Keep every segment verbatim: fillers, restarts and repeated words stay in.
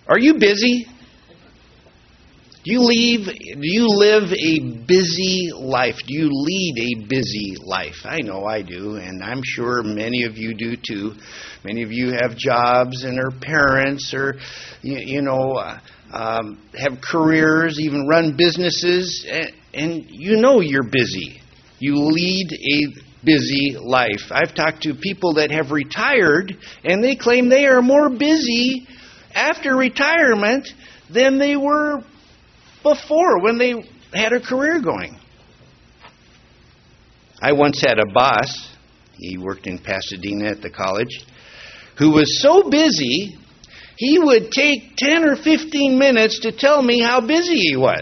Are you busy? Do you leave, do you live a busy life? Do you lead a busy life? I know I do, and I'm sure many of you do too. Many of you have jobs and are parents or, you, you know, uh, um, have careers, even run businesses, and, and you know you're busy. You lead a busy life. I've talked to people that have retired, and they claim they are more busy after retirement than they were before when they had a career going. I once had a boss, he worked in Pasadena at the college, who was so busy, he would take ten or fifteen minutes to tell me how busy he was.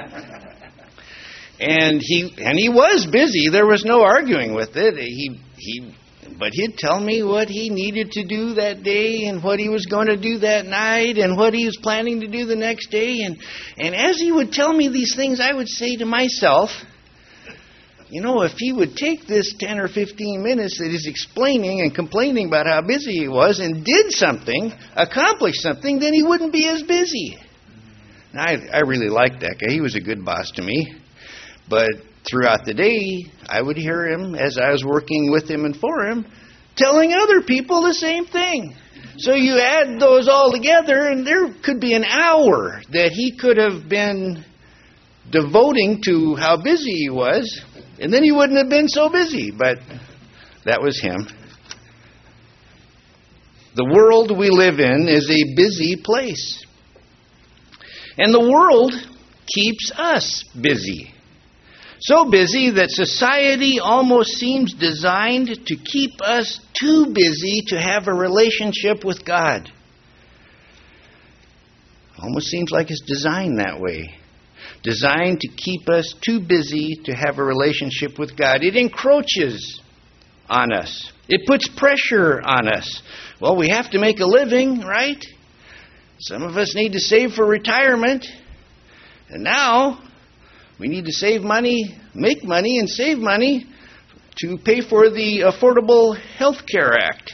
And he and he was busy. There was no arguing with it. He he But he'd tell me what he needed to do that day and what he was going to do that night and what he was planning to do the next day. And, and as he would tell me these things, I would say to myself, you know, if he would take this ten or fifteen minutes that he's explaining and complaining about how busy he was and did something, accomplished something, then he wouldn't be as busy. Now, I, I really liked that guy. He was a good boss to me. But throughout the day, I would hear him, as I was working with him and for him, telling other people the same thing. So you add those all together, and there could be an hour that he could have been devoting to how busy he was, and then he wouldn't have been so busy. But that was him. The world we live in is a busy place. And the world keeps us busy. So busy that society almost seems designed to keep us too busy to have a relationship with God. Almost seems like it's designed that way. Designed to keep us too busy to have a relationship with God. It encroaches on us. It puts pressure on us. Well, we have to make a living, right? Some of us need to save for retirement. And now we need to save money, make money, and save money to pay for the Affordable Health Care Act.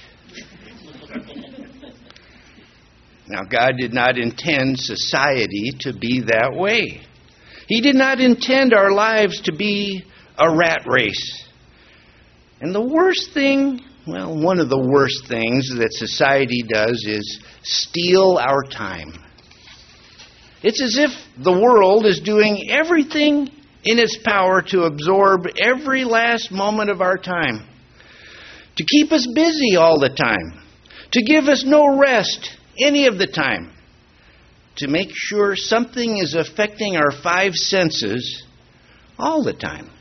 Now, God did not intend society to be that way. He did not intend our lives to be a rat race. And the worst thing, well, one of the worst things that society does is steal our time. It's as if the world is doing everything in its power to absorb every last moment of our time, to keep us busy all the time, to give us no rest any of the time, to make sure something is affecting our five senses all the time.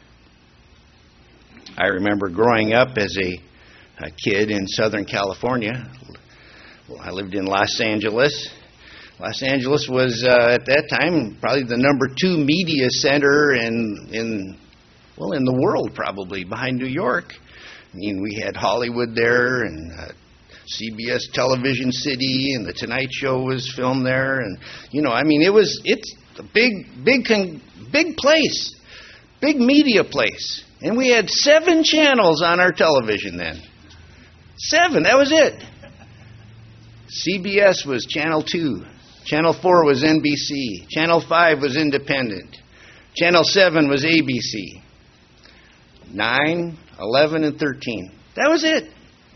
I remember growing up as a, a kid in Southern California. Well, I lived in Los Angeles. Los Angeles was, uh, at that time, probably the number two media center in, in, well, in the world, probably, behind New York. I mean, we had Hollywood there, and uh, C B S Television City, and The Tonight Show was filmed there. And, you know, I mean, it was, it's a big, big, big place, big media place. And we had seven channels on our television then. Seven, that was it. C B S was Channel two. Channel four was N B C. Channel five was Independent. Channel seven was A B C. nine, eleven, and thirteen. That was it.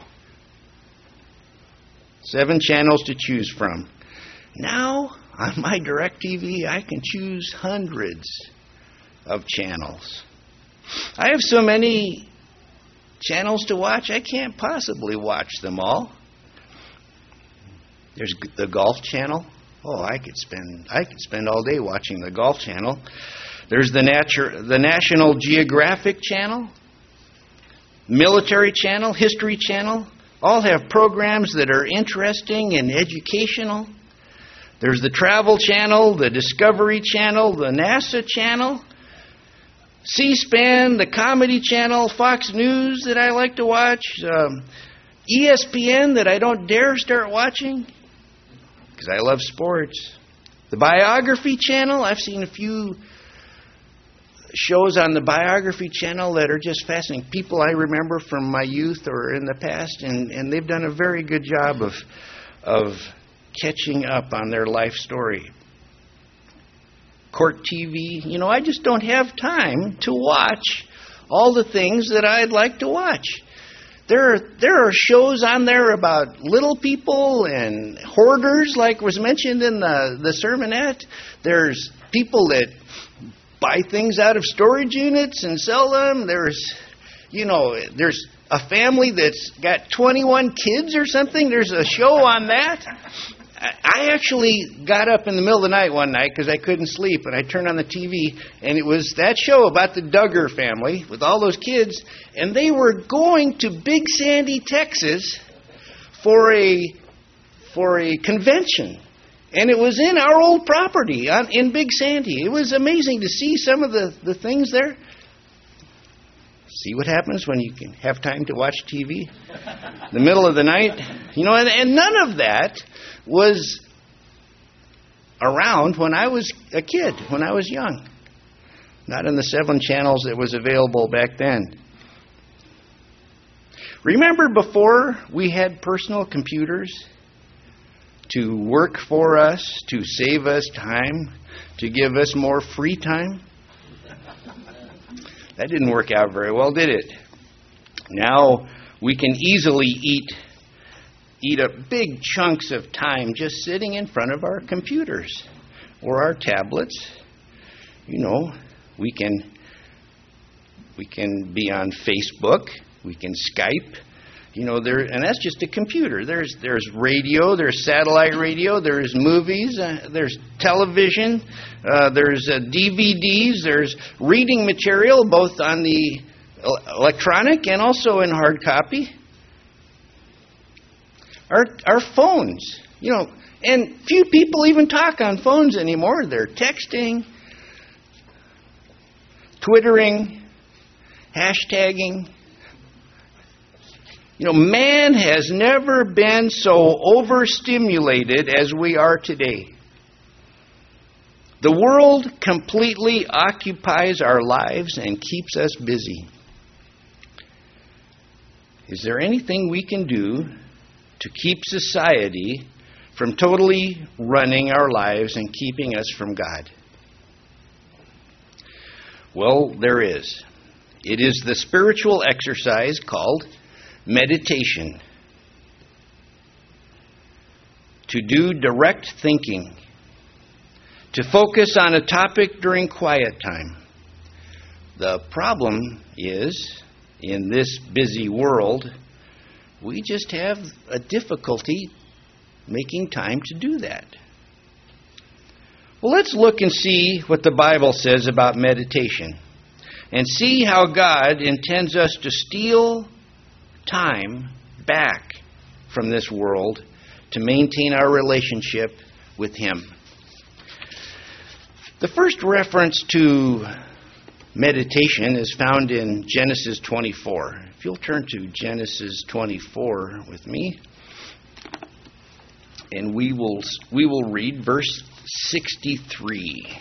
Seven channels to choose from. Now, on my DirecTV, I can choose hundreds of channels. I have so many channels to watch, I can't possibly watch them all. There's the Golf Channel. Oh, I could spend I could spend all day watching the Golf Channel. There's the natu- the National Geographic Channel, Military Channel, History Channel. All have programs that are interesting and educational. There's the Travel Channel, the Discovery Channel, the NASA Channel, C-SPAN, the Comedy Channel, Fox News that I like to watch, um, E S P N that I don't dare start watching because I love sports. The Biography Channel, I've seen a few shows on the Biography Channel that are just fascinating. People I remember from my youth or in the past, and, and they've done a very good job of of catching up on their life story. Court T V, you know, I just don't have time to watch all the things that I'd like to watch. There are, there are shows on there about little people and hoarders, like was mentioned in the, the sermonette. There's people that buy things out of storage units and sell them. There's, you know, there's a family that's got twenty-one kids or something. There's a show on that. I actually got up in the middle of the night one night because I couldn't sleep, and I turned on the T V, and it was that show about the Duggar family with all those kids, and they were going to Big Sandy, Texas for a for a convention. And it was in our old property on, in Big Sandy. It was amazing to see some of the, the things there. See what happens when you can have time to watch T V? The middle of the night. You know, and, and none of that was around when I was a kid, when I was young. Not in the seven channels that was available back then. Remember before we had personal computers to work for us, to save us time, to give us more free time? That didn't work out very well, did it? Now we can easily eat eat up big chunks of time just sitting in front of our computers or our tablets. You know, we can we can be on Facebook, we can Skype. You know, there, and that's just a computer. There's there's radio, there's satellite radio, there's movies, uh, there's television, uh, there's uh, D V Ds, there's reading material both on the electronic and also in hard copy. Our our phones, you know, and few people even talk on phones anymore. They're texting, twittering, hashtagging. You know, man has never been so overstimulated as we are today. The world completely occupies our lives and keeps us busy. Is there anything we can do to keep society from totally running our lives and keeping us from God? Well, there is. It is the spiritual exercise called meditation. To do direct thinking. To focus on a topic during quiet time. The problem is, in this busy world, we just have a difficulty making time to do that. Well, let's look and see what the Bible says about meditation and see how God intends us to steal time back from this world to maintain our relationship with Him. The first reference to meditation is found in Genesis twenty-four. If you'll turn to Genesis twenty-four with me, and we will we will read verse sixty-three.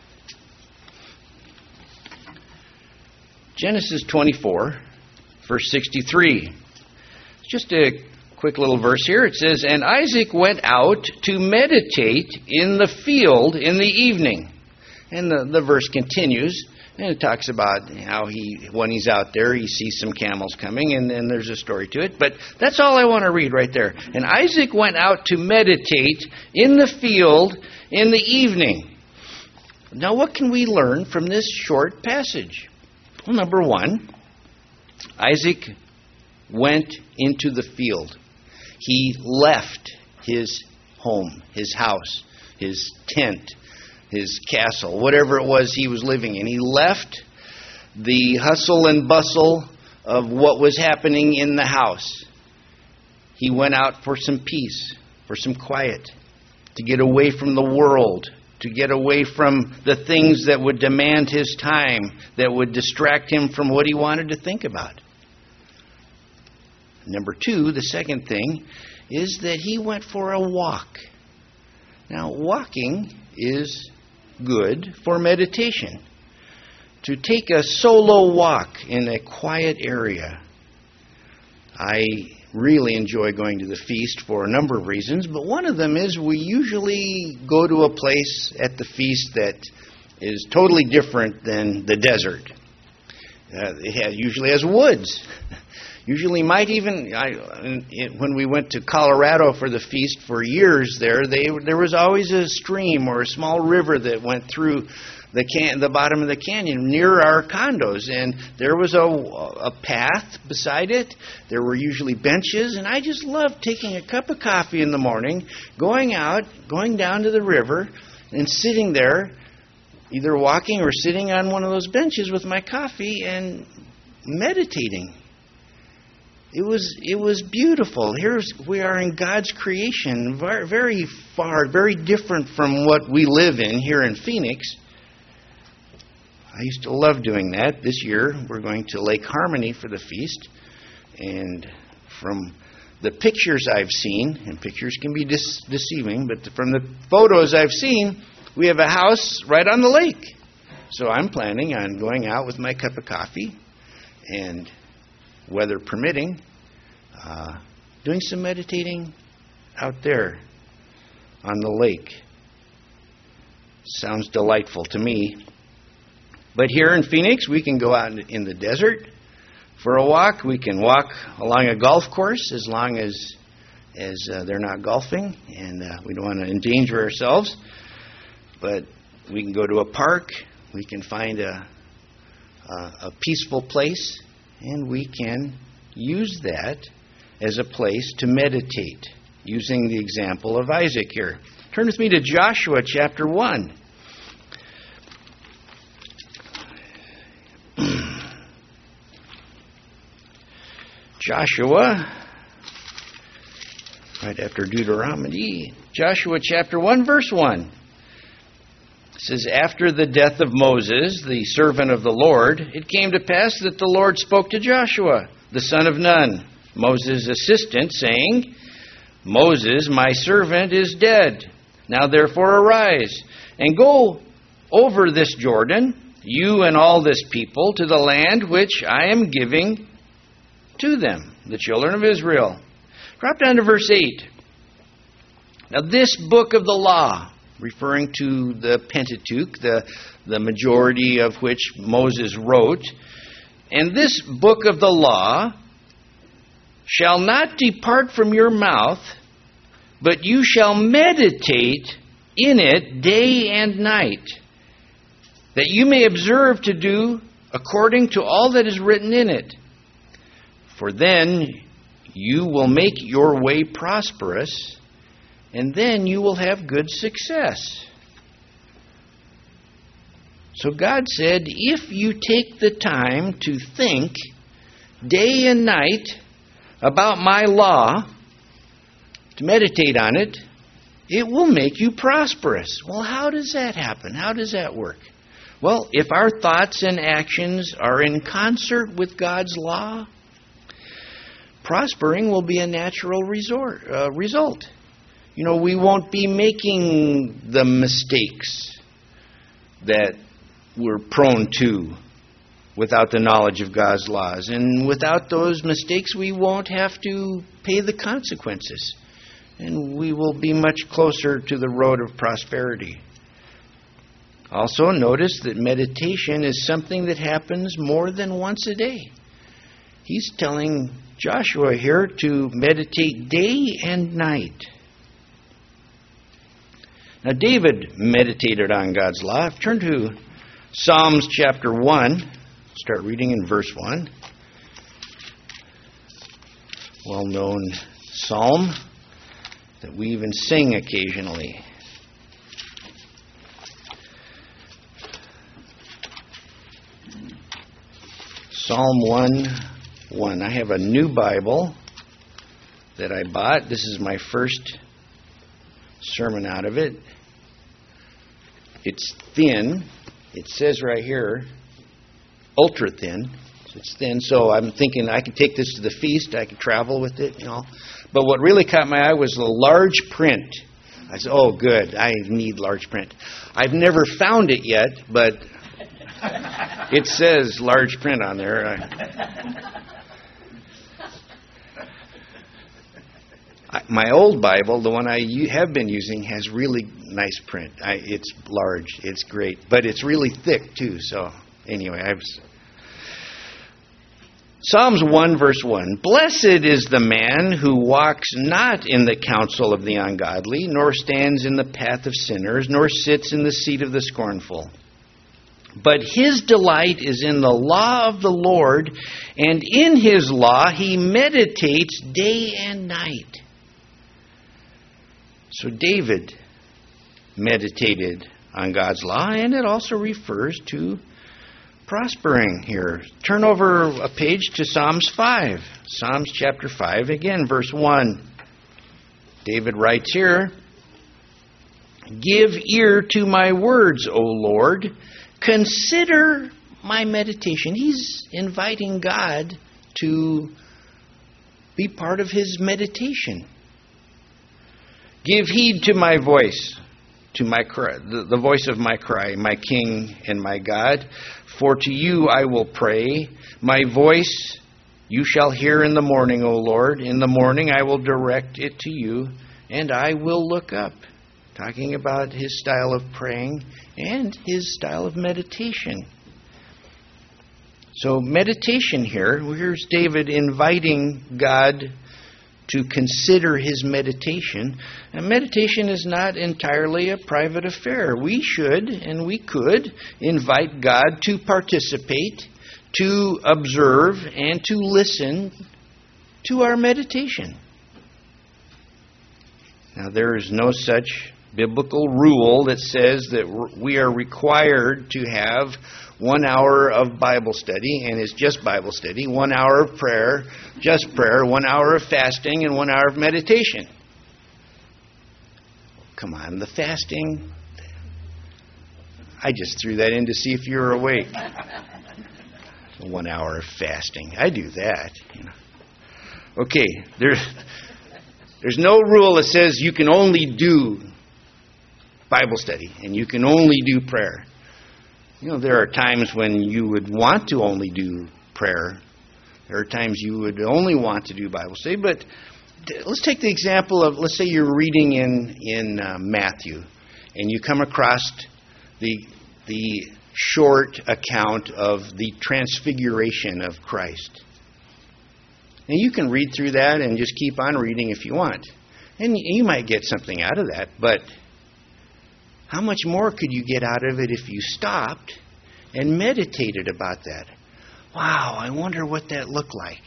Genesis twenty-four, verse sixty-three. Just a quick little verse here. It says, "And Isaac went out to meditate in the field in the evening." And the, the verse continues. And it talks about how he, when he's out there, he sees some camels coming, and then there's a story to it. But that's all I want to read right there. And Isaac went out to meditate in the field in the evening. Now, what can we learn from this short passage? Well, number one, Isaac went into the field. He left his home, his house, his tent, his castle, whatever it was he was living in. He left the hustle and bustle of what was happening in the house. He went out for some peace, for some quiet, to get away from the world, to get away from the things that would demand his time, that would distract him from what he wanted to think about. Number two, the second thing, is that he went for a walk. Now, walking is good for meditation. To take a solo walk in a quiet area. I really enjoy going to the feast for a number of reasons, but one of them is we usually go to a place at the feast that is totally different than the desert. Uh, it has, usually has woods. Usually might even, I, it, when we went to Colorado for the feast for years there, they, there was always a stream or a small river that went through the can, the bottom of the canyon near our condos. And there was a, a path beside it. There were usually benches. And I just loved taking a cup of coffee in the morning, going out, going down to the river, and sitting there, either walking or sitting on one of those benches with my coffee and meditating. It was it was beautiful. Here's we are in God's creation, very far, very different from what we live in here in Phoenix. I used to love doing that. This year we're going to Lake Harmony for the feast, and from the pictures I've seen, and pictures can be dis- deceiving, but from the photos I've seen, we have a house right on the lake. So I'm planning on going out with my cup of coffee and, weather permitting, uh, doing some meditating out there on the lake. Sounds delightful to me. But here in Phoenix, we can go out in the desert for a walk. We can walk along a golf course as long as as uh, they're not golfing, and uh, we don't want to endanger ourselves. But we can go to a park. We can find a a, a peaceful place, and we can use that as a place to meditate, using the example of Isaac here. Turn with me to Joshua chapter one. Joshua, right after Deuteronomy, Joshua chapter one, verse one. It says, after the death of Moses, the servant of the Lord, it came to pass that the Lord spoke to Joshua, the son of Nun, Moses' assistant, saying, Moses, my servant, is dead. Now therefore arise, and go over this Jordan, you and all this people, to the land which I am giving to them, the children of Israel. Drop down to verse eight. Now this book of the law, referring to the Pentateuch, the, the majority of which Moses wrote, and this book of the law shall not depart from your mouth, but you shall meditate in it day and night, that you may observe to do according to all that is written in it. For then you will make your way prosperous, and then you will have good success. So God said, if you take the time to think day and night about my law, to meditate on it, it will make you prosperous. Well, how does that happen? How does that work? Well, if our thoughts and actions are in concert with God's law, prospering will be a natural resort, uh, result. You know, we won't be making the mistakes that we're prone to without the knowledge of God's laws. And without those mistakes, we won't have to pay the consequences. And we will be much closer to the road of prosperity. Also, notice that meditation is something that happens more than once a day. He's telling Joshua here to meditate day and night. Now, David meditated on God's law. Turn to Psalms chapter one. Start reading in verse one. Well-known psalm that we even sing occasionally. Psalm one, one. I have a new Bible that I bought. This is my first sermon out of it. It's thin. It says right here, ultra thin. So it's thin. So I'm thinking I could take this to the feast. I could travel with it, you know. But what really caught my eye was the large print. I said, oh, good. I need large print. I've never found it yet, but it says large print on there. my old Bible, the one I u- have been using, has really nice print. I, it's large. It's great. But it's really thick, too. So, anyway, I've... Psalms one, verse one. Blessed is the man who walks not in the counsel of the ungodly, nor stands in the path of sinners, nor sits in the seat of the scornful. But his delight is in the law of the Lord, and in his law he meditates day and night. So David meditated on God's law, and it also refers to prospering here. Turn over a page to Psalms five. Psalms chapter five, again, verse one. David writes here, Give ear to my words, O Lord. Consider my meditation. He's inviting God to be part of his meditation. Give heed to my voice, to my cry, the, the voice of my cry, my King and my God. For to you I will pray. My voice you shall hear in the morning, O Lord. In the morning I will direct it to you, and I will look up. Talking about his style of praying and his style of meditation. So meditation here, here's David inviting God to consider his meditation. And meditation is not entirely a private affair. We should and we could invite God to participate, to observe, and to listen to our meditation. Now, there is no such biblical rule that says that we are required to have one hour of Bible study, and it's just Bible study, one hour of prayer, just prayer, one hour of fasting, and one hour of meditation. Come on, the fasting, I just threw that in to see if you were awake. One hour of fasting, I do that. You know. Okay, there's, there's no rule that says you can only do Bible study, and you can only do prayer. You know, there are times when you would want to only do prayer. There are times you would only want to do Bible study. But let's take the example of, let's say you're reading in in uh, Matthew, and you come across the the short account of the transfiguration of Christ. And you can read through that and just keep on reading if you want, and you might get something out of that, but how much more could you get out of it if you stopped and meditated about that? Wow, I wonder what that looked like.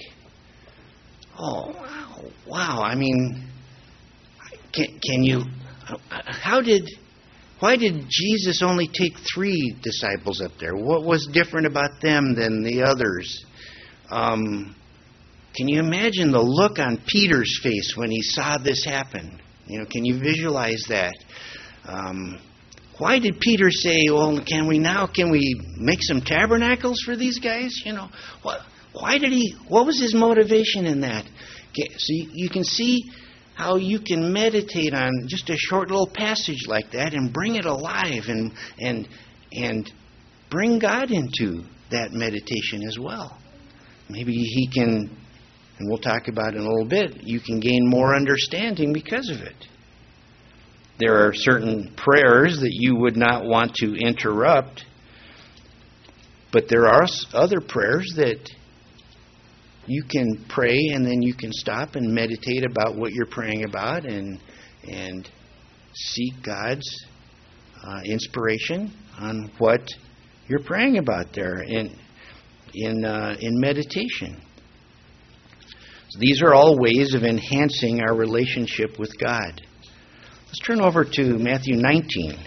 Oh, wow, wow. I mean, can, can you, how did, why did Jesus only take three disciples up there? What was different about them than the others? Um, can you imagine the look on Peter's face when he saw this happen? You know, can you visualize that? Um, why did Peter say, well, can we now, can we make some tabernacles for these guys? You know, what, why did he, what was his motivation in that? Okay, so you, you can see how you can meditate on just a short little passage like that and bring it alive and and and bring God into that meditation as well. Maybe he can, and we'll talk about it in a little bit, you can gain more understanding because of it. There are certain prayers that you would not want to interrupt, but there are other prayers that you can pray and then you can stop and meditate about what you're praying about and and seek God's uh, inspiration on what you're praying about there in in uh, in meditation. So these are all ways of enhancing our relationship with God. Let's turn over to Matthew nineteen.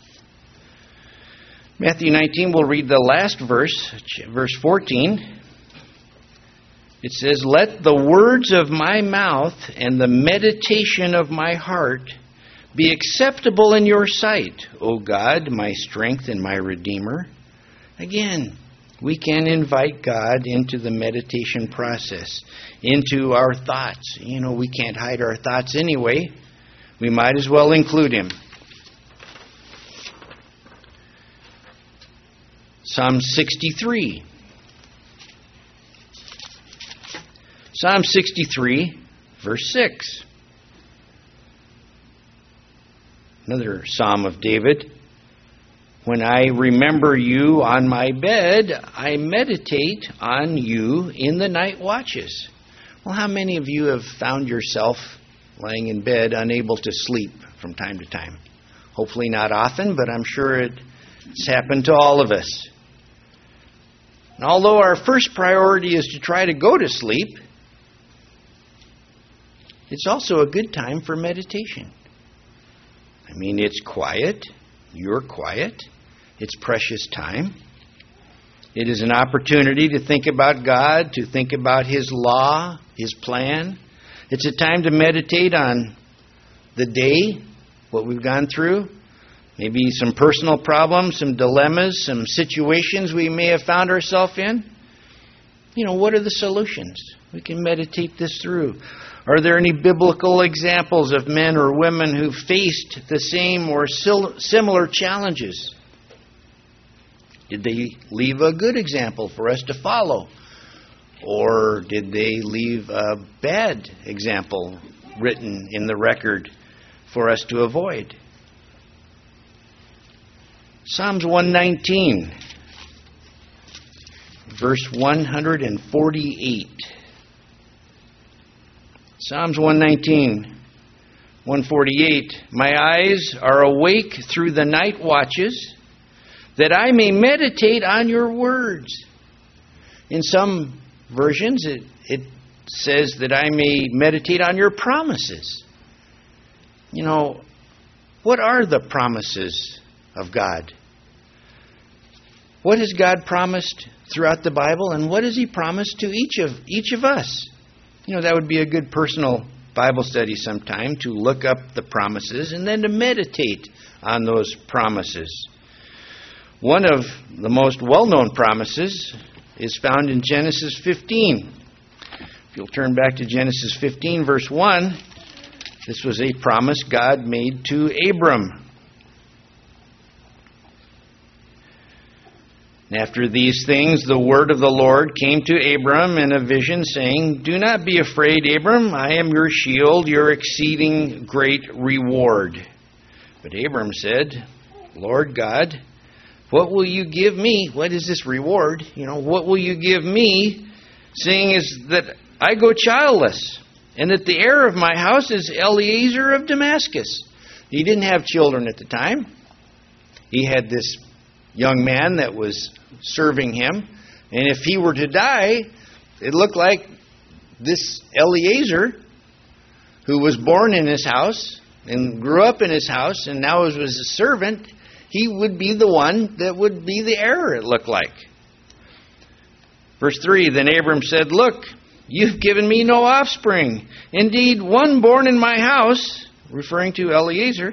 Matthew nineteen, we'll read the last verse, verse fourteen. It says, "Let the words of my mouth and the meditation of my heart be acceptable in your sight, O God, my strength and my Redeemer." Again, we can invite God into the meditation process, into our thoughts. You know, we can't hide our thoughts anyway. We might as well include Him. Psalm sixty-three. Psalm sixty-three, verse six. Another Psalm of David. When I remember you on my bed, I meditate on you in the night watches. Well, how many of you have found yourself lying in bed unable to sleep from time to time? Hopefully not often, but I'm sure it's happened to all of us. And although our first priority is to try to go to sleep, it's also a good time for meditation. I mean, it's quiet. You're quiet. It's precious time. It is an opportunity to think about God, to think about His law, His plan. It's a time to meditate on the day, what we've gone through, maybe some personal problems, some dilemmas, some situations we may have found ourselves in. You know, what are the solutions? We can meditate this through. Are there any biblical examples of men or women who faced the same or similar challenges? Did they leave a good example for us to follow? Or did they leave a bad example written in the record for us to avoid? Psalms one nineteen, verse one forty-eight. Psalms one nineteen, one forty-eight. My eyes are awake through the night watches, that I may meditate on your words. In some versions, it, it says that I may meditate on your promises. You know, what are the promises of God? What has God promised throughout the Bible, and what has He promised to each of each of us? You know, that would be a good personal Bible study sometime, to look up the promises and then to meditate on those promises. One of the most well-known promises is found in Genesis fifteen. If you'll turn back to Genesis fifteen, verse one, this was a promise God made to Abram. After these things, the word of the Lord came to Abram in a vision, saying, Do not be afraid, Abram. I am your shield, your exceeding great reward. But Abram said, Lord God, what will you give me? What is this reward? You know, what will you give me, seeing is that I go childless, and that the heir of my house is Eliezer of Damascus. He didn't have children at the time. He had this young man that was serving him, and if he were to die, it looked like this Eliezer, who was born in his house and grew up in his house and now was a servant, he would be the one that would be the heir, it looked like. Verse three, Then Abram said, Look, you've given me no offspring. Indeed, one born in my house, referring to Eliezer,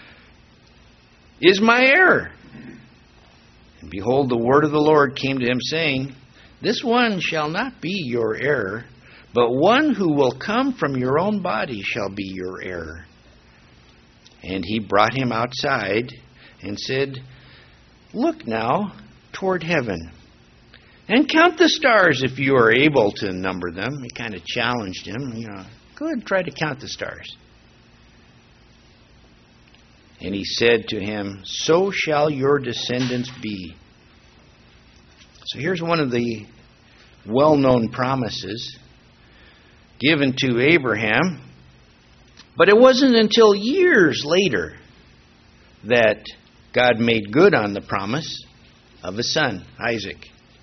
is my heir. And behold, the word of the Lord came to him, saying, This one shall not be your heir, but one who will come from your own body shall be your heir. And he brought him outside and said, Look now toward heaven, and count the stars if you are able to number them. He kind of challenged him, you know, go ahead and try to count the stars. And he said to him, So shall your descendants be. So here's one of the well-known promises given to Abraham. But it wasn't until years later that God made good on the promise of a son, Isaac.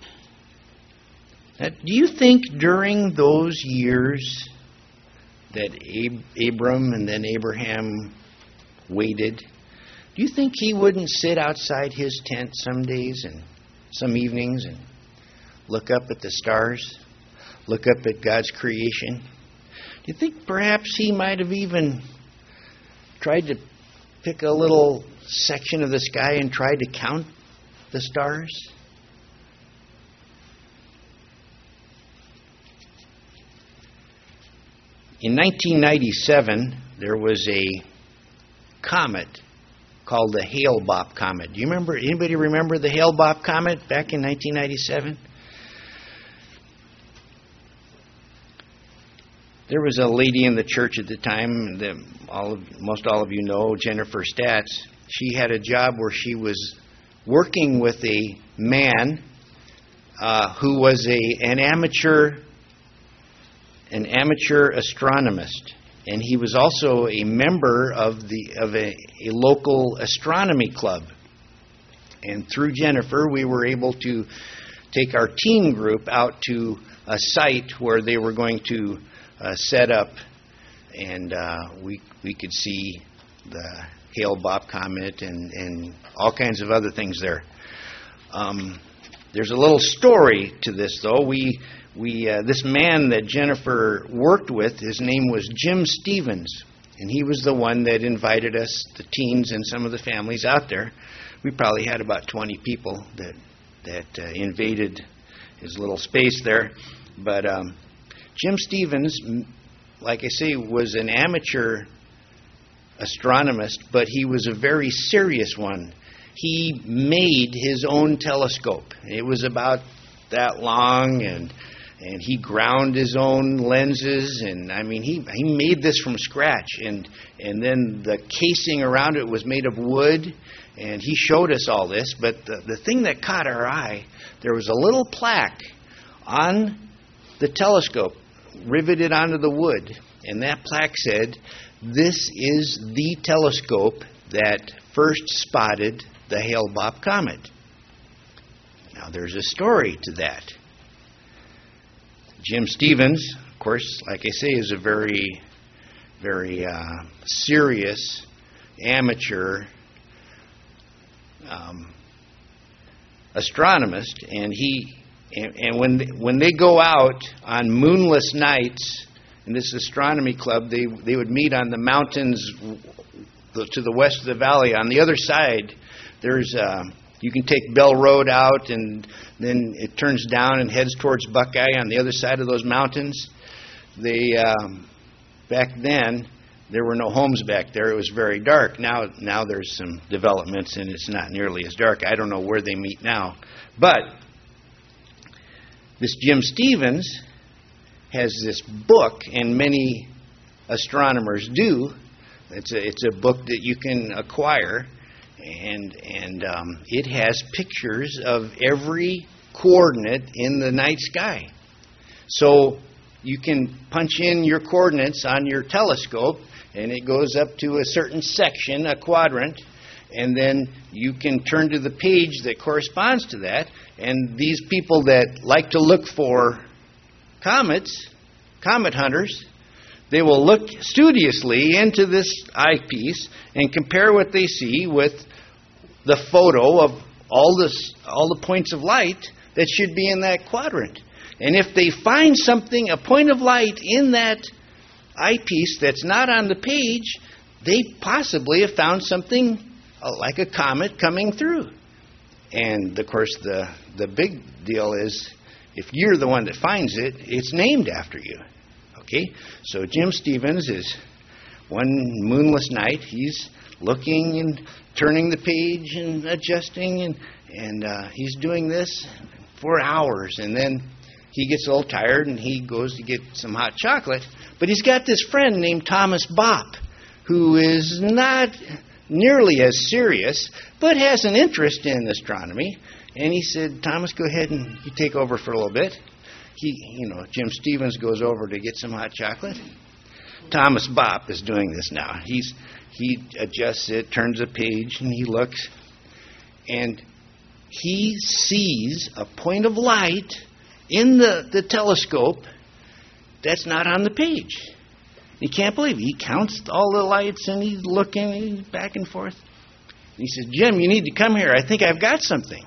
Now, do you think during those years that Ab- Abram and then Abraham waited, do you think he wouldn't sit outside his tent some days and some evenings and look up at the stars, look up at God's creation? Do you think perhaps he might have even tried to pick a little section of the sky and try to count the stars? In nineteen ninety-seven, there was a comet called the Hale-Bopp comet. Do you remember? Anybody remember the Hale-Bopp comet back in nineteen ninety-seven? There was a lady in the church at the time that all of, most all of you know, Jennifer Statz. She had a job where she was working with a man uh, who was a an amateur an amateur astronomist, and he was also a member of the of a, a local astronomy club. And through Jennifer, we were able to take our teen group out to a site where they were going to uh, set up, and uh, we we could see the Hale-Bopp comet and, and all kinds of other things there. Um, there's a little story to this, though. We we uh, this man that Jennifer worked with, his name was Jim Stevens, and he was the one that invited us, the teens and some of the families out there. We probably had about twenty people that that uh, invaded his little space there. But um, Jim Stevens, like I say, was an amateur astronomist, but he was a very serious one. He made his own telescope. It was about that long, and and he ground his own lenses, and I mean he he made this from scratch, and and then the casing around it was made of wood, and he showed us all this. But the, the thing that caught our eye, there was a little plaque on the telescope riveted onto the wood, and that plaque said, "This is the telescope that first spotted the Hale-Bopp comet." Now there's a story to that. Jim Stevens, of course, like I say, is a very, very uh, serious amateur um, astronomist, and he and, and when when they go out on moonless nights in this astronomy club, they they would meet on the mountains to the west of the valley. On the other side, there's uh, you can take Bell Road out, and then it turns down and heads towards Buckeye on the other side of those mountains. They um, back then there were no homes back there. It was very dark. Now now there's some developments, and it's not nearly as dark. I don't know where they meet now, but this Jim Stevens has this book, and many astronomers do. It's a it's a book that you can acquire, and and um, it has pictures of every coordinate in the night sky. So you can punch in your coordinates on your telescope, and it goes up to a certain section, a quadrant, and then you can turn to the page that corresponds to that. And these people that like to look for comets, comet hunters, they will look studiously into this eyepiece and compare what they see with the photo of all this, all the points of light that should be in that quadrant. And if they find something, a point of light in that eyepiece that's not on the page, they possibly have found something like a comet coming through. And of course, the the big deal is, if you're the one that finds it, it's named after you. Okay? So Jim Stevens is, one moonless night, he's looking and turning the page and adjusting, and, and uh, he's doing this for hours. And then he gets a little tired, and he goes to get some hot chocolate. But he's got this friend named Thomas Bopp, who is not nearly as serious, but has an interest in astronomy. And he said, "Thomas, go ahead and you take over for a little bit." He, you know, Jim Stevens goes over to get some hot chocolate. Thomas Bopp is doing this now. He's he adjusts it, turns a page, and he looks, and he sees a point of light in the, the telescope that's not on the page. He can't believe it. He counts all the lights, and he's looking and he's back and forth. And he says, "Jim, you need to come here. I think I've got something."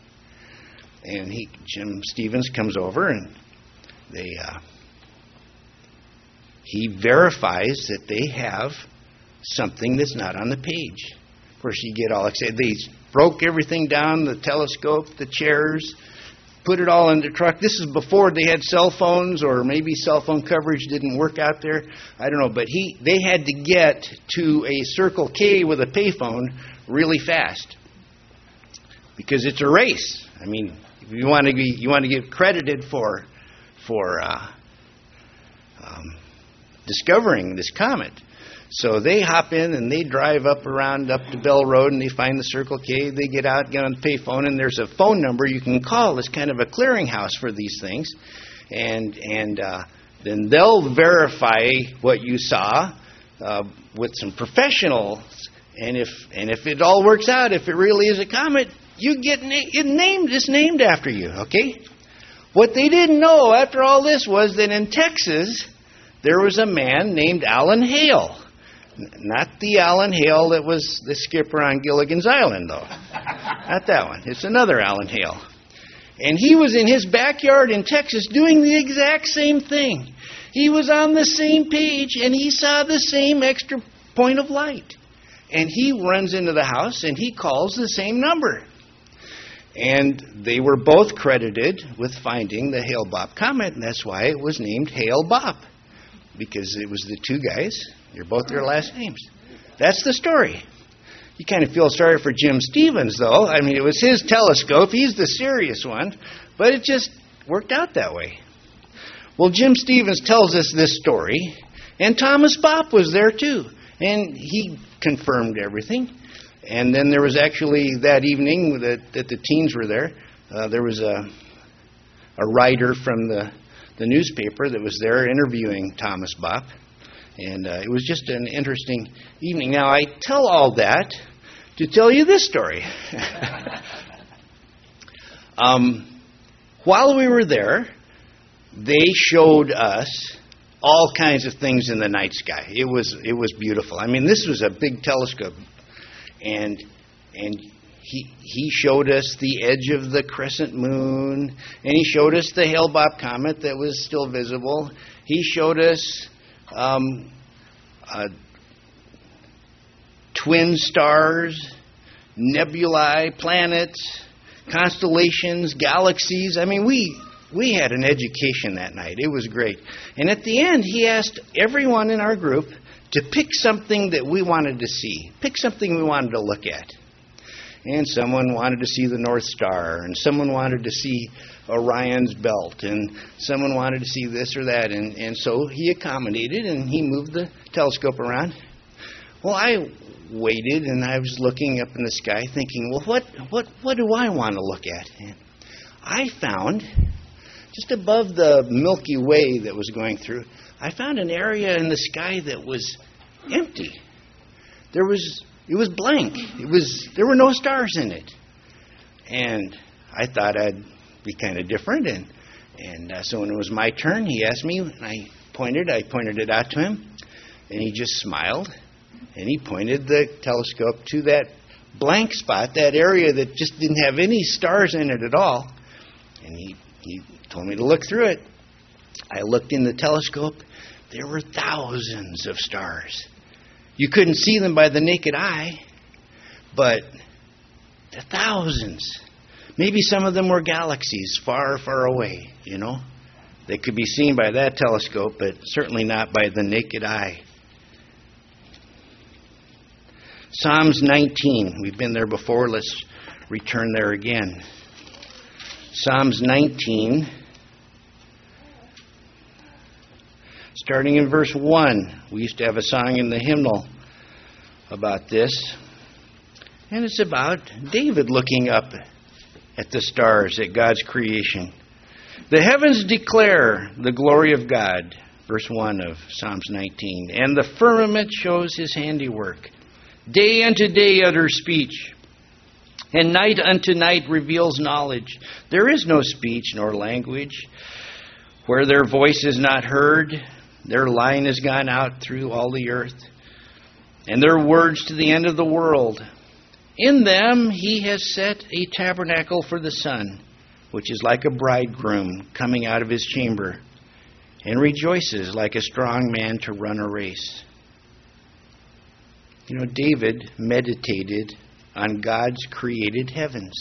And he, Jim Stevens comes over, and they uh, he verifies that they have something that's not on the page. Of course, you get all excited. They broke everything down, the telescope, the chairs, put it all in the truck. This is before they had cell phones, or maybe cell phone coverage didn't work out there. I don't know. But he they had to get to a Circle K with a payphone really fast, because it's a race. I mean, if you want to be, you want to get credited for for uh, um, discovering this comet. So they hop in and they drive up around up to Bell Road and they find the Circle K. They get out, get on the payphone, and there's a phone number you can call. It's kind of a clearinghouse for these things. And and uh, then they'll verify what you saw uh, with some professionals. And if and if it all works out, if it really is a comet, you get na- it named. It's named after you, okay? What they didn't know after all this was that in Texas, there was a man named Alan Hale. Not the Alan Hale that was the skipper on Gilligan's Island, though. Not that one. It's another Alan Hale. And he was in his backyard in Texas doing the exact same thing. He was on the same page, and he saw the same extra point of light. And he runs into the house, and he calls the same number. And they were both credited with finding the Hale-Bopp comet, and that's why it was named Hale-Bopp. Because it was the two guys. They're both their last names. That's the story. You kind of feel sorry for Jim Stevens, though. I mean, it was his telescope. He's the serious one. But it just worked out that way. Well, Jim Stevens tells us this story. And Thomas Bopp was there, too. And he confirmed everything. And then there was actually that evening that, that the teens were there, uh, there was a, a writer from the, the newspaper that was there interviewing Thomas Bopp. And uh, it was just an interesting evening. Now, I tell all that to tell you this story. um, while we were there, they showed us all kinds of things in the night sky. It was it was beautiful. I mean, this was a big telescope, and and he he showed us the edge of the crescent moon, and he showed us the Hale-Bopp comet that was still visible. He showed us Um, uh, twin stars, nebulae, planets, constellations, galaxies. I mean, we we had an education that night. It was great. And at the end, he asked everyone in our group to pick something that we wanted to see. Pick something we wanted to look at. And someone wanted to see the North Star, and someone wanted to see Orion's belt, and someone wanted to see this or that. And, and so he accommodated, and he moved the telescope around. Well, I waited, and I was looking up in the sky thinking, well, what, what, what do I want to look at? And I found, just above the Milky Way that was going through, I found an area in the sky that was empty. There was... It was blank. It was there were no stars in it, and I thought I'd be kind of different. And and uh, so when it was my turn, he asked me, and I pointed. I pointed it out to him, and he just smiled, and he pointed the telescope to that blank spot, that area that just didn't have any stars in it at all. And he he told me to look through it. I looked in the telescope. There were thousands of stars. You couldn't see them by the naked eye, but the thousands. Maybe some of them were galaxies far, far away, you know. They could be seen by that telescope, but certainly not by the naked eye. Psalms nineteen. We've been there before. Let's return there again. Psalms nineteen. Starting in verse one, we used to have a song in the hymnal about this. And it's about David looking up at the stars, at God's creation. The heavens declare the glory of God, verse one of Psalms nineteen. And the firmament shows his handiwork. Day unto day utters speech, and night unto night reveals knowledge. There is no speech nor language where their voice is not heard. Their line has gone out through all the earth, and their words to the end of the world. In them he has set a tabernacle for the sun, which is like a bridegroom coming out of his chamber, and rejoices like a strong man to run a race. You know, David meditated on God's created heavens.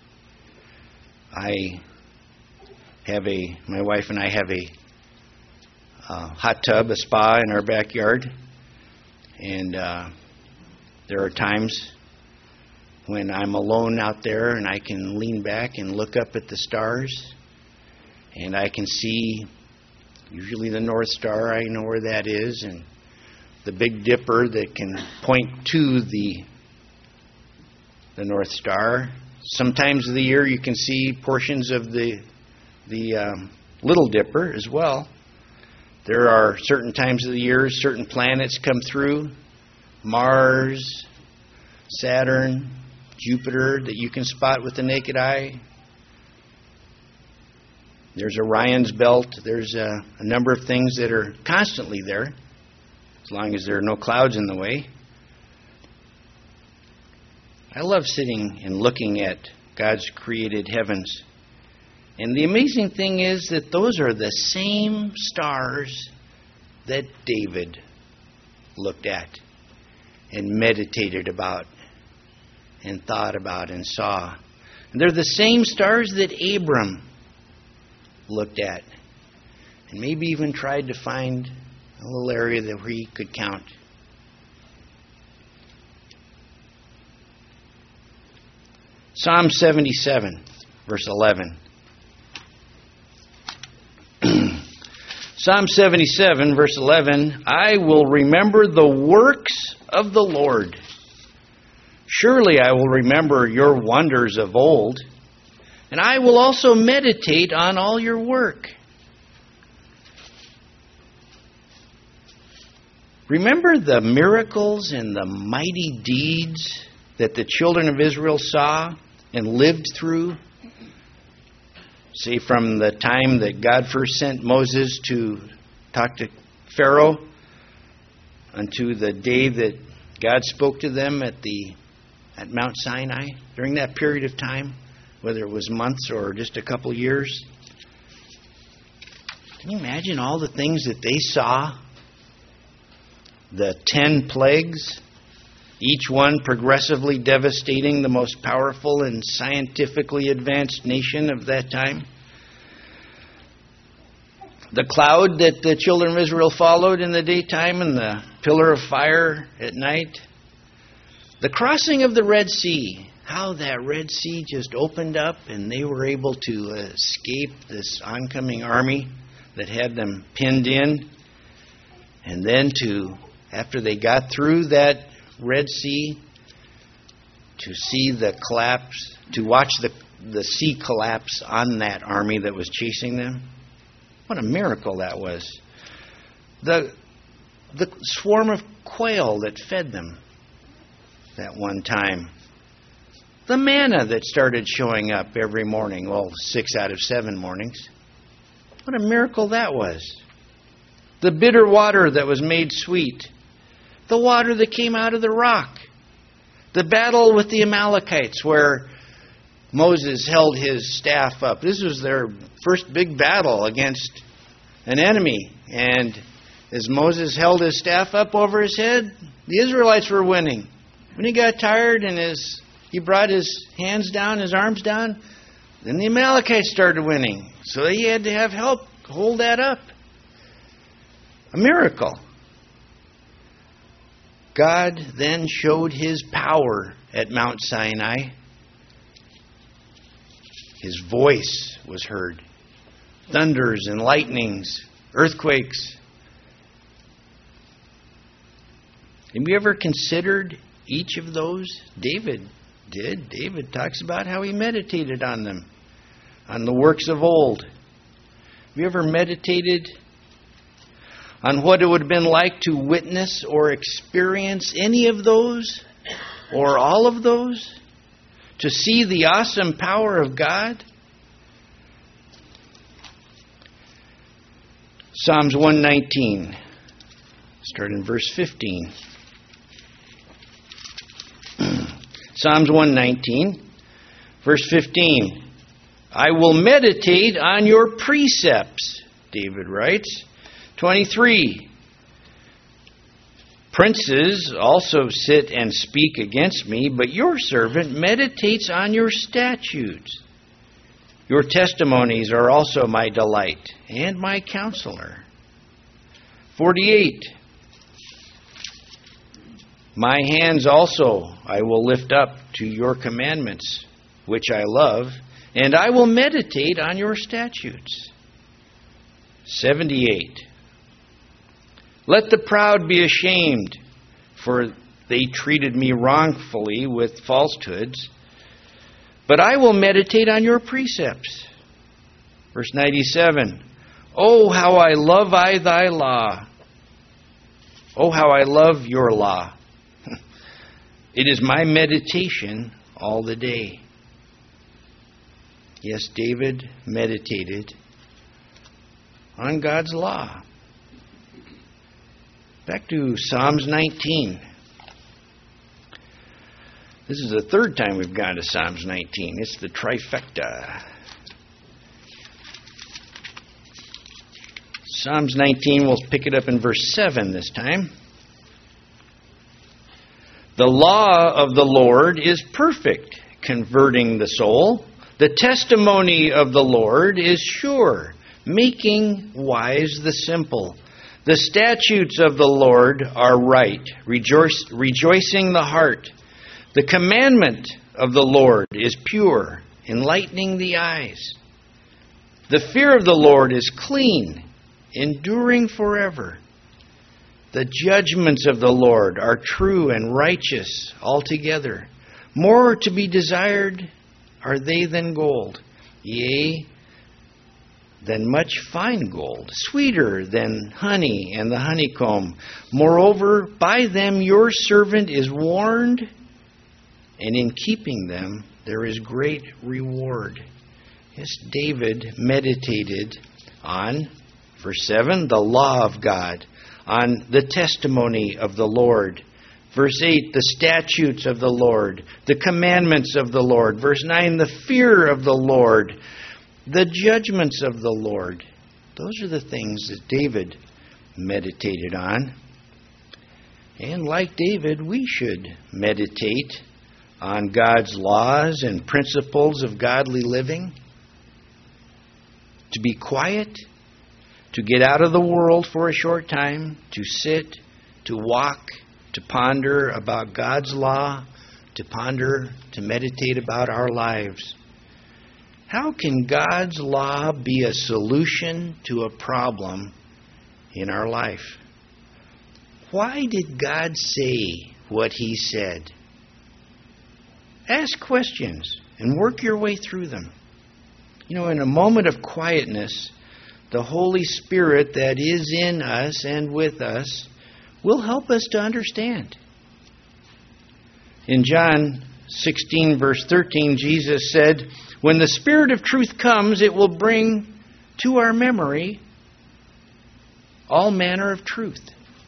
I have a, my wife and I have a Uh, hot tub, a spa in our backyard, and uh, there are times when I'm alone out there and I can lean back and look up at the stars, and I can see Usually the North Star, I know where that is, and the Big Dipper that can point to the the North Star. Sometimes of the year you can see portions of the the um, Little Dipper as well. There are certain times of the year, certain planets come through, Mars, Saturn, Jupiter, that you can spot with the naked eye. There's Orion's belt. There's a, a number of things that are constantly there, as long as there are no clouds in the way. I love sitting and looking at God's created heavens. And the amazing thing is that those are the same stars that David looked at and meditated about and thought about and saw. And they're the same stars that Abram looked at and maybe even tried to find a little area that where he could count. Psalm seventy-seven, verse eleven. Psalm seventy-seven, verse eleven, I will remember the works of the Lord. Surely I will remember your wonders of old, and I will also meditate on all your work. Remember the miracles and the mighty deeds that the children of Israel saw and lived through? See, from the time that God first sent Moses to talk to Pharaoh unto the day that God spoke to them at the at Mount Sinai, during that period of time, whether it was months or just a couple years. Can you imagine all the things that they saw? The ten plagues, each one progressively devastating the most powerful and scientifically advanced nation of that time. The cloud that the children of Israel followed in the daytime and the pillar of fire at night. The crossing of the Red Sea, how that Red Sea just opened up and they were able to escape this oncoming army that had them pinned in. And then to, after they got through that Red Sea, to see the collapse, to watch the, the sea collapse on that army that was chasing them. What a miracle that was. The, the swarm of quail that fed them that one time. The manna that started showing up every morning, well, six out of seven mornings. What a miracle that was. The bitter water that was made sweet. The water that came out of the rock. The battle with the Amalekites where Moses held his staff up. This was their first big battle against an enemy. And as Moses held his staff up over his head, the Israelites were winning. When he got tired and his, he brought his hands down, his arms down, then the Amalekites started winning. So he had to have help hold that up. A miracle. God then showed His power at Mount Sinai. His voice was heard. Thunders and lightnings, earthquakes. Have you ever considered each of those? David did. David talks about how he meditated on them, on the works of old. Have you ever meditated on what it would have been like to witness or experience any of those or all of those? To see the awesome power of God? Psalms one nineteen. Start in verse fifteen. Psalms one nineteen, verse fifteen. I will meditate on your precepts, David writes. twenty-three. Princes also sit and speak against me, but your servant meditates on your statutes. Your testimonies are also my delight and my counselor. forty-eight. My hands also I will lift up to your commandments, which I love, and I will meditate on your statutes. seventy-eight. Let the proud be ashamed, for they treated me wrongfully with falsehoods. But I will meditate on your precepts. Verse ninety-seven. Oh, how I love I thy law. Oh, how I love your law. It is my meditation all the day. Yes, David meditated on God's law. Back to Psalms nineteen. This is the third time we've gone to Psalms nineteen. It's the trifecta. Psalms nineteen, we'll pick it up in verse seven this time. The law of the Lord is perfect, converting the soul. The testimony of the Lord is sure, making wise the simple. The statutes of the Lord are right, rejoice, rejoicing the heart. The commandment of the Lord is pure, enlightening the eyes. The fear of the Lord is clean, enduring forever. The judgments of the Lord are true and righteous altogether. More to be desired are they than gold, yea, than much fine gold, sweeter than honey and the honeycomb. Moreover, by them your servant is warned, and in keeping them there is great reward. Yes, David meditated on, verse seven, the law of God, on the testimony of the Lord. Verse eight, the statutes of the Lord, the commandments of the Lord. Verse nine, the fear of the Lord, the judgments of the Lord. Those are the things that David meditated on. And like David, we should meditate on God's laws and principles of godly living. To be quiet, to get out of the world for a short time, to sit, to walk, to ponder about God's law, to ponder, to meditate about our lives. How can God's law be a solution to a problem in our life? Why did God say what He said? Ask questions and work your way through them. You know, in a moment of quietness, the Holy Spirit that is in us and with us will help us to understand. In John sixteen, verse thirteen, Jesus said, when the Spirit of truth comes, it will bring to our memory all manner of truth.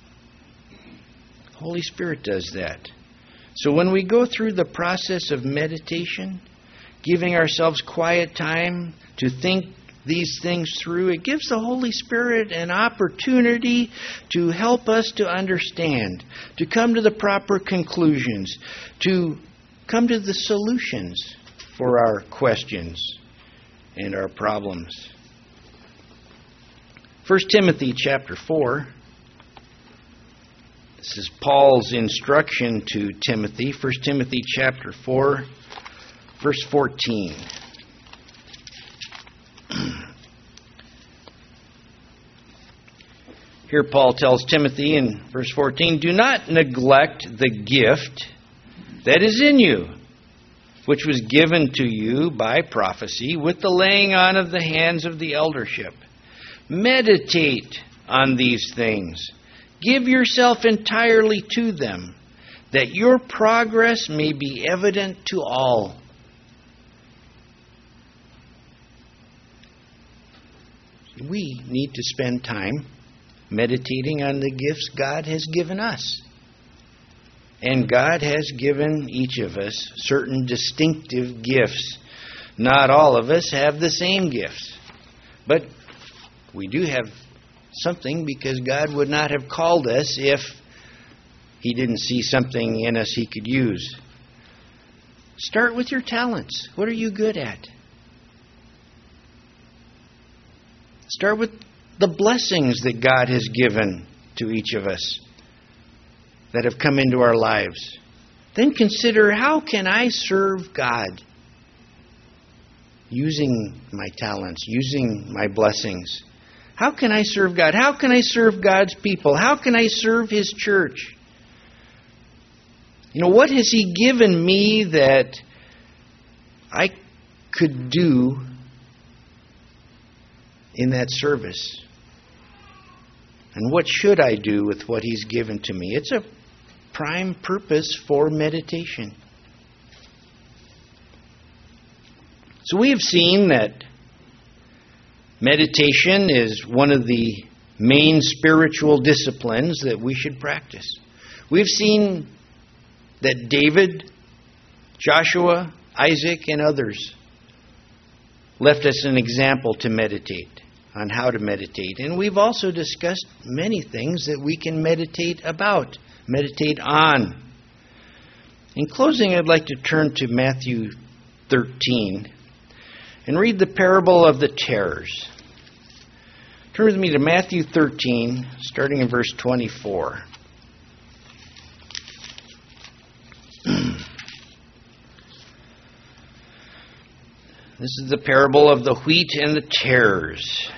The Holy Spirit does that. So when we go through the process of meditation, giving ourselves quiet time to think these things through, it gives the Holy Spirit an opportunity to help us to understand, to come to the proper conclusions, to come to the solutions for our questions and our problems. First Timothy chapter four. This is Paul's instruction to Timothy. First Timothy chapter four, verse fourteen. Here Paul tells Timothy in verse fourteen, do not neglect the gift that is in you, which was given to you by prophecy with the laying on of the hands of the eldership. Meditate on these things. Give yourself entirely to them, that your progress may be evident to all. We need to spend time meditating on the gifts God has given us. And God has given each of us certain distinctive gifts. Not all of us have the same gifts. But we do have something, because God would not have called us if He didn't see something in us He could use. Start with your talents. What are you good at? Start with the blessings that God has given to each of us that have come into our lives. Then consider, how can I serve God using my talents, using my blessings? How can I serve God? How can I serve God's people? How can I serve His church? You know, what has He given me that I could do in that service? And what should I do with what He's given to me? It's a prime purpose for meditation. So we have seen that meditation is one of the main spiritual disciplines that we should practice. We've seen that David, Joshua, Isaac, and others left us an example to meditate, on how to meditate. And we've also discussed many things that we can meditate about, meditate on. In closing, I'd like to turn to Matthew thirteen and read the parable of the tares. Turn with me to Matthew thirteen, starting in verse twenty-four. This is the parable of the wheat and the tares.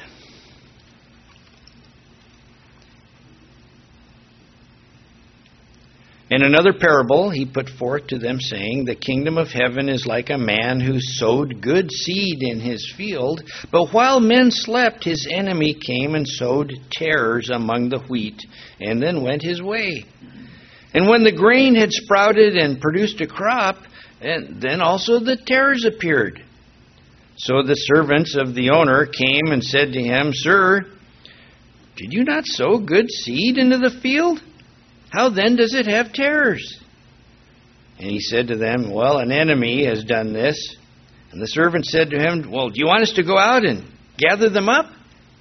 In another parable he put forth to them, saying, The kingdom of heaven is like a man who sowed good seed in his field, but while men slept, his enemy came and sowed tares among the wheat, and then went his way. And when the grain had sprouted and produced a crop, and then also the tares appeared. So the servants of the owner came and said to him, Sir, did you not sow good seed into the field? How then does it have tares? And he said to them, Well, an enemy has done this. And the servant said to him, Well, do you want us to go out and gather them up?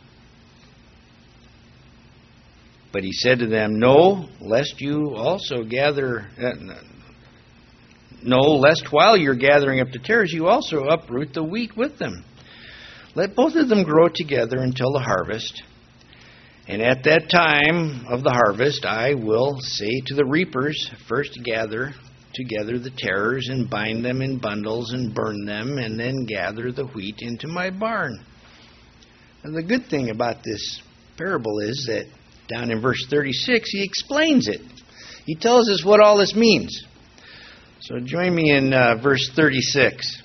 But he said to them, No, lest you also gather... Uh, No, lest while you're gathering up the tares, you also uproot the wheat with them. Let both of them grow together until the harvest. And at that time of the harvest, I will say to the reapers, First gather together the tares and bind them in bundles and burn them, and then gather the wheat into my barn. And the good thing about this parable is that down in verse thirty-six, he explains it. He tells us what all this means. So join me in uh, verse thirty-six.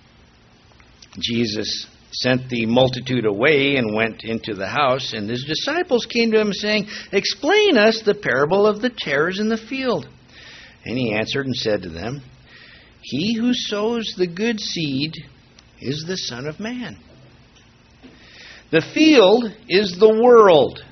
Jesus sent the multitude away and went into the house, and his disciples came to him saying, Explain us the parable of the tares in the field. And he answered and said to them, He who sows the good seed is the Son of Man. The field is the world.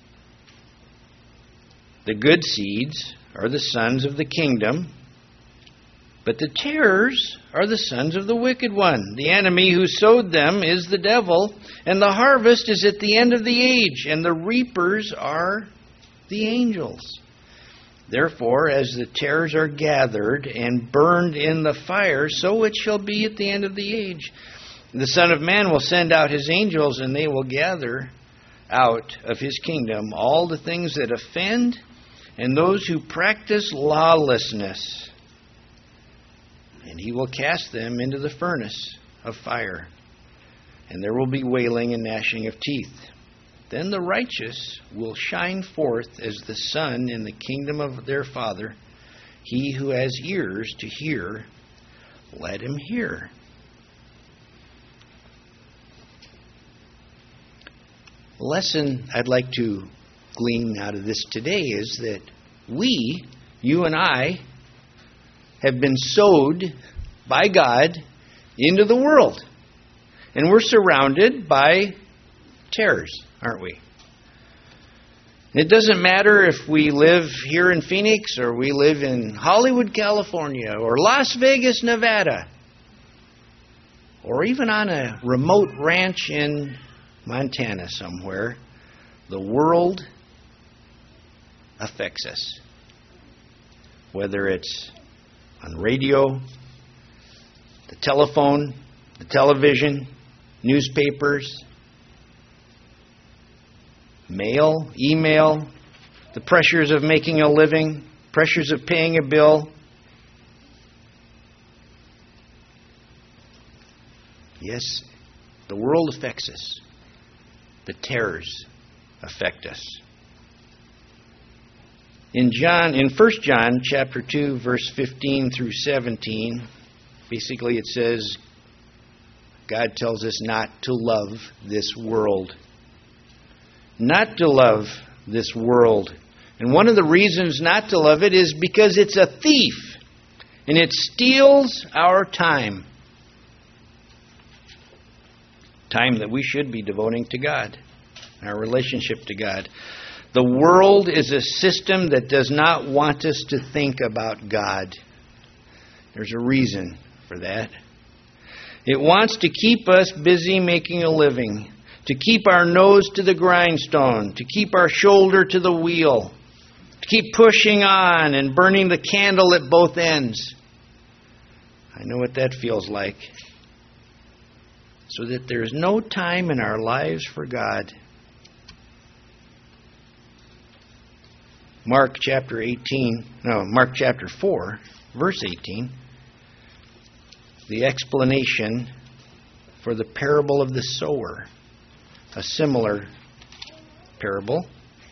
The good seeds are the sons of the kingdom, but the tares are the sons of the wicked one. The enemy who sowed them is the devil, and the harvest is at the end of the age, and the reapers are the angels. Therefore, as the tares are gathered and burned in the fire, so it shall be at the end of the age. The Son of Man will send out his angels, and they will gather out of his kingdom all the things that offend and those who practice lawlessness. And he will cast them into the furnace of fire, and there will be wailing and gnashing of teeth. Then the righteous will shine forth as the sun in the kingdom of their Father. He who has ears to hear, let him hear. The lesson I'd like to glean out of this today is that we, you and I, have been sowed by God into the world. And we're surrounded by tares, aren't we? It doesn't matter if we live here in Phoenix or we live in Hollywood, California, or Las Vegas, Nevada, or even on a remote ranch in Montana somewhere. The world affects us. Whether it's on radio, the telephone, the television, newspapers, mail, email, the pressures of making a living, pressures of paying a bill. Yes, the world affects us. the terrors affect us. In John, in First John chapter two, verse fifteen through seventeen, basically it says, God tells us not to love this world. Not to love this world. And one of the reasons not to love it is because it's a thief. And it steals our time. Time that we should be devoting to God. Our relationship to God. The world is a system that does not want us to think about God. There's a reason for that. It wants to keep us busy making a living, to keep our nose to the grindstone, to keep our shoulder to the wheel, to keep pushing on and burning the candle at both ends. I know what that feels like. So that there's no time in our lives for God. Mark chapter eighteen, no, Mark chapter four, verse eighteen. The explanation for the parable of the sower. A similar parable.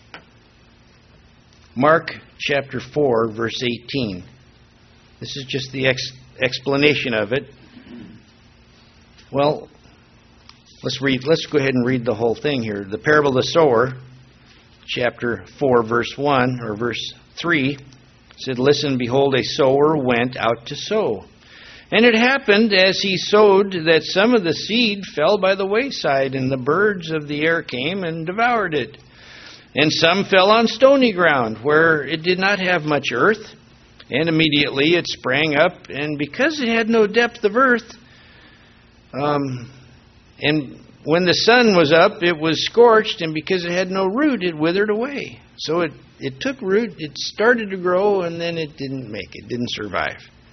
Mark chapter four, verse eighteen. This is just the ex- explanation of it. Well, let's read. Let's go ahead and read the whole thing here. The parable of the sower, chapter four, verse one or verse three, said, "Listen, behold, a sower went out to sow. And it happened as he sowed that some of the seed fell by the wayside, and the birds of the air came and devoured it. And some fell on stony ground, where it did not have much earth. And immediately it sprang up, and because it had no depth of earth, um, and when the sun was up, it was scorched, and because it had no root, it withered away." So it, it took root, it started to grow, and then it didn't make it, didn't survive.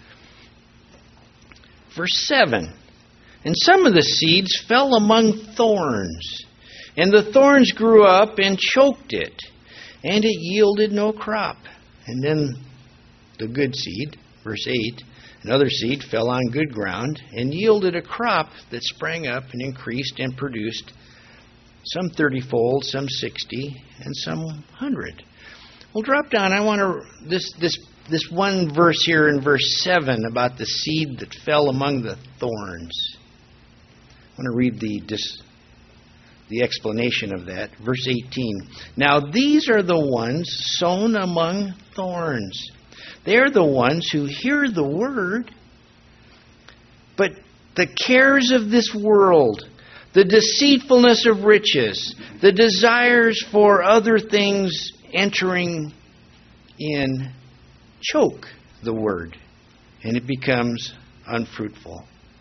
Verse seven, "And some of the seeds fell among thorns, and the thorns grew up and choked it, and it yielded no crop. And then the good seed," verse eight, "another seed fell on good ground, and yielded a crop that sprang up and increased and produced some thirty-fold, some sixty, and some hundred." We'll drop down. I want to this this this one verse here in verse seven about the seed that fell among the thorns. I want to read the this, the explanation of that. Verse eighteen. "Now these are the ones sown among thorns. They are the ones who hear the word, but the cares of this world, the deceitfulness of riches, the desires for other things entering in, choke the word, and it becomes unfruitful."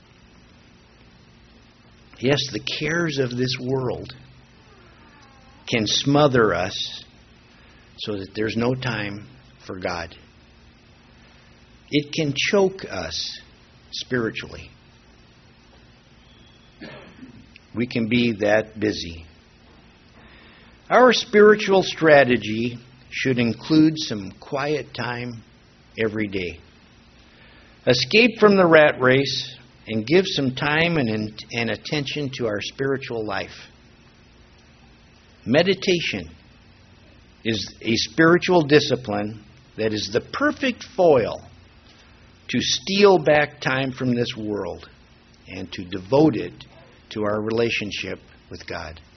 Yes, the cares of this world can smother us so that there's no time for God. It can choke us spiritually. We can be that busy. Our spiritual strategy should include some quiet time every day. Escape from the rat race and give some time and, and attention to our spiritual life. Meditation is a spiritual discipline that is the perfect foil to steal back time from this world and to devote it to our relationship with God.